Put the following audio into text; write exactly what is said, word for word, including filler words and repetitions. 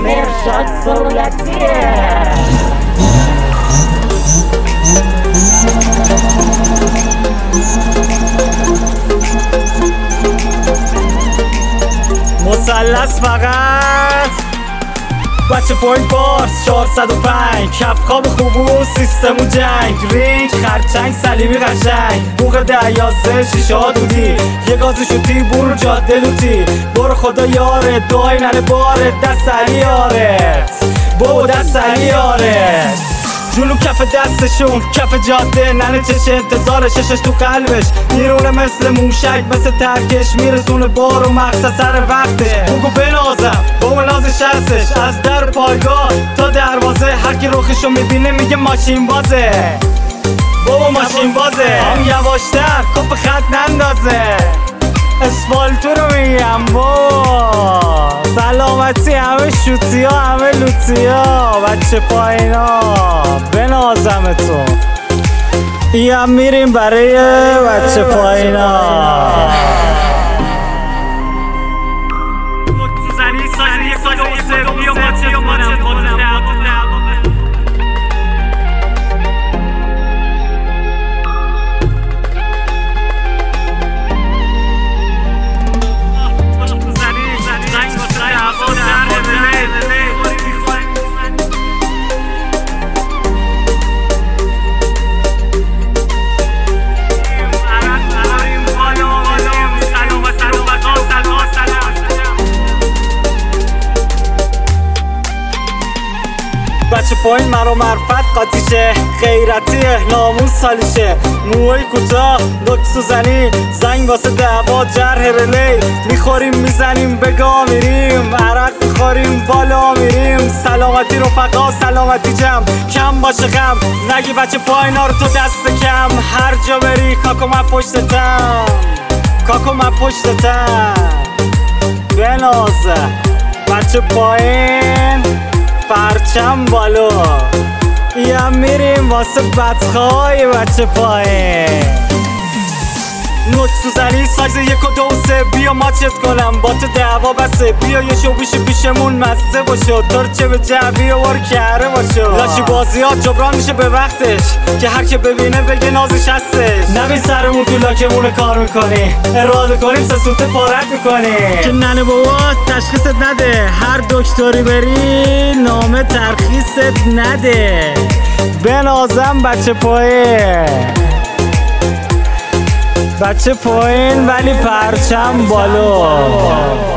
مرشاد سولتیه. مثلث فقط بچه پوینت بارس چهارصد و پنج، کف خواب خوبو سیستم و جنگ، رینگ خرچنگ سلیمی قشنگ، بوق ده یازده شیشه ها دودی، یه گاز شوتی برو جاده لوتی، برو خدا یاره دعای ننه بارت، دست علی یارت بابا دست علی یارت، جلو کف دستشون کف جاده، ننه چش انتظار ششش تو قلبش، میرونه مثل موشک مثل ترکش، میرسونه بار و مقصد سر وقتش، بگو بنازم با ناز شستش، از در پایگاه تا دروازه، هر کی رخشو میبینه میگه ماشین بازه، بابا ماشین بازه، هم یواشتر کپ خط نندازه، اسفالتو رو میگم با سلامتی، همه شوتی ها همه لوتی ها، بچه پایین ها بنازمتون، یم میریم برای بچه پایین ها. بچه پایین مرا مرفت قاطیشه، غیرتیه ناموس سالیشه، موهای کوتاه دکسو زنی، زنگ واسه دعوا جرح رلی، میخوریم میزنیم بگاه میریم، عرق میخوریم بالا میریم، سلامتی رفقا سلامتی جمع، کم باشه غم نگی بچه پایین ها رو تو دست کم، هر جا بری کاکو من پشتتم، کاکو من پشتتم بنازه، بچه پایین پرچم بالو، یم میریم واسه بدخواه بچه پایین، نوت سوزنی سایز یک و دو سه، بیا ماچت کنم با تو دعوا بسه، بیا یه شو بیشه پیشمون مزه باشو، ترچه به جعبی و بار کره باشو، لاشی بازی ها جبران میشه به وقتش، که هر که ببینه بگه نازش هستش، نبین سرمون تو لاکمون کار میکنی، اراده کنیم سه سوته پارت میکنی، که ننه بابا تشخیصت نده، هر دکتری بری نامه ترخیصت نده، بنازم بچه پایین، بچه پایین ولی پرچم بالو.